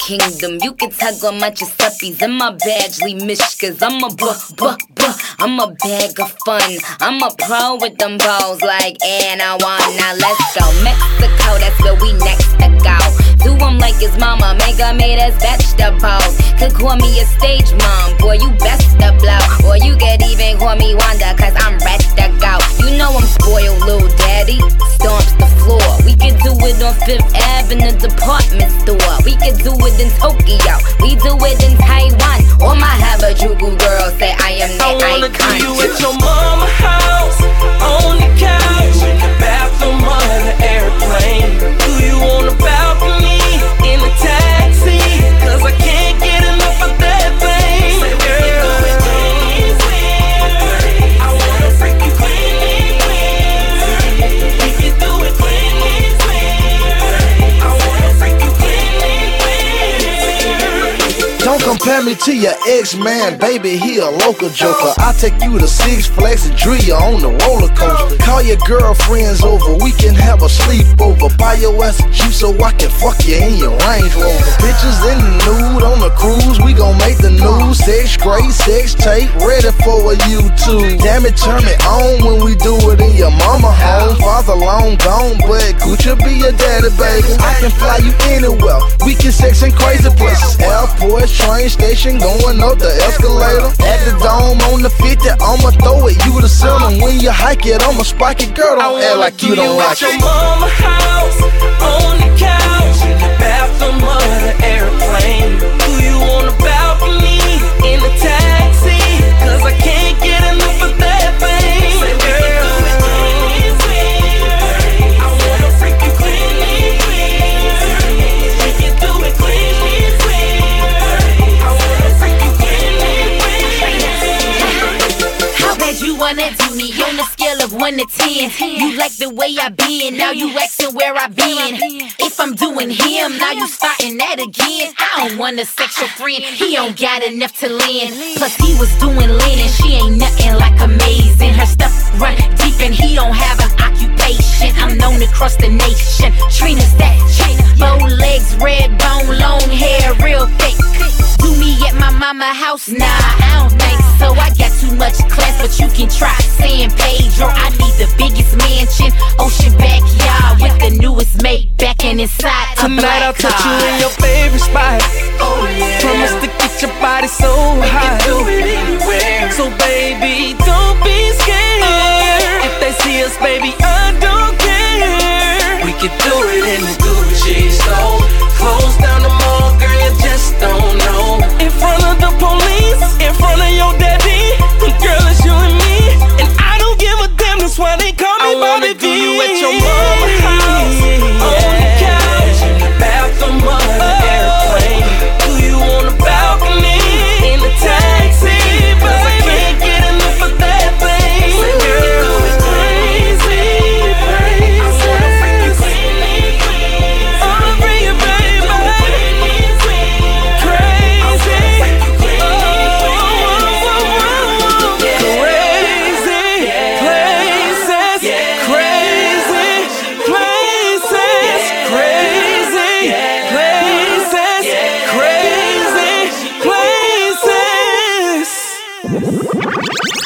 kingdom. You can tug on my Giuseppe's and my Badgley Mishkas. I'm I'm a bag of fun. I'm a pro with them balls like Anna One. Now let's go Mexico, that's where we next to go. Do them like his mama, make her made as vegetables. Could call me a stage mom, boy, you best to blow. Or you could even call me Wanda, cause I'm ready to go. You know I'm spoiled, little daddy, stomps the floor. We could do it on 5th Ave in the department store. We could do it in Tokyo, we do it in Taiwan. All my Harajuku girls say I am the icon. I wanna do you at your mama house, on the couch, in the bathroom or the airplane. Do you on the balcony, in the taxi? Cause I can't get enough of that thing. Say, girl, I wanna freak you clean. We can do it clean. I wanna freak you clean. Don't compare me to your ex-man, baby, he a local joker. I take you to Six Flags and drill you on the roller coaster. Call your girlfriends over, we can have a sleepover. Buy your ass a Jeep so I can fuck you in your Range Rover. Bitches in the nude on the cruise, we gon' make the news. Sex great, sex tape, ready for a YouTube. Damn it, turn me on when we do it in your mama home. Father long gone, but Gucci be your daddy, baby. I can fly you anywhere, we can sex in crazy places. Airport, train station, going up the escalator. At the dome on the 50, I'ma throw it, you the ceiling. When you hike it, I'ma spike it. Girl, don't act like you don't like it. I wanna do you at your mama house, on the couch, in the bathroom or the airplane. Do you on the balcony, in the taxi? Cause I can't get enough of that thing. Say, girl, I wanna freak you clean. We can do it clean. I wanna freak you clean. How bad you wanna do me on a scale of 1 to 10? You like the way I been, now you asking where I been. If I'm doing him, now you spotting that again. I don't want a sexual friend, he don't got enough to lend. Plus he was doing linen, she ain't nothing like amazing. Her stuff run deep and he don't have an occupation. I'm known across the nation, Trina's that Trina. Bow legs, red bone, long hair, real thick. Do me at my mama house? Nah, I don't think so. I got too much class, but you can try San Pedro. I need the biggest mansion, ocean backyard with the newest Maybach and inside a Tonight black I'll touch car. you in your favorite spot. Oh yeah. Promise to get your body so hot. Do it anywhere. So baby, don't be scared. If they see us, baby,